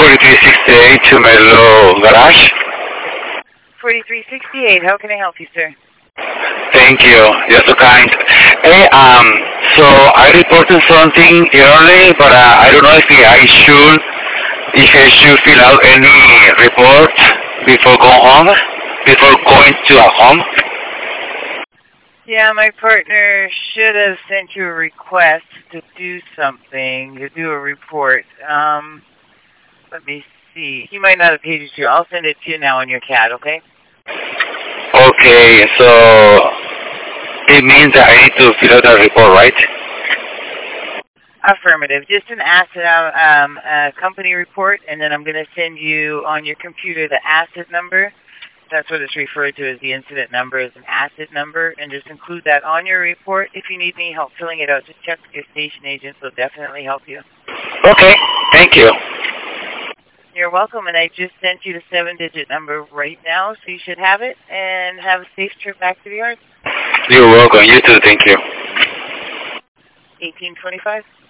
4368 to Merlo Garage. 4368. How can I help you, sir? Thank you. You're so kind. Hey, so I reported something early, but I don't know if I should fill out any report before going to a home. Yeah, my partner should have sent you a request to do something, to do a report. Let me see. He might not have paid you to. I'll send it to you now on your CAD, okay? Okay, so it means that I need to fill out a report, right? Affirmative. Just an asset company report, and then I'm going to send you on your computer the asset number. That's what it's referred to as the incident number, as an asset number, and just include that on your report. If you need any help filling it out, just check with your station agent. They'll definitely help you. Okay, thank you. You're welcome, and I just sent you the 7-digit number right now, so you should have it, and have a safe trip back to the yard. You're welcome. You too, thank you. 1825.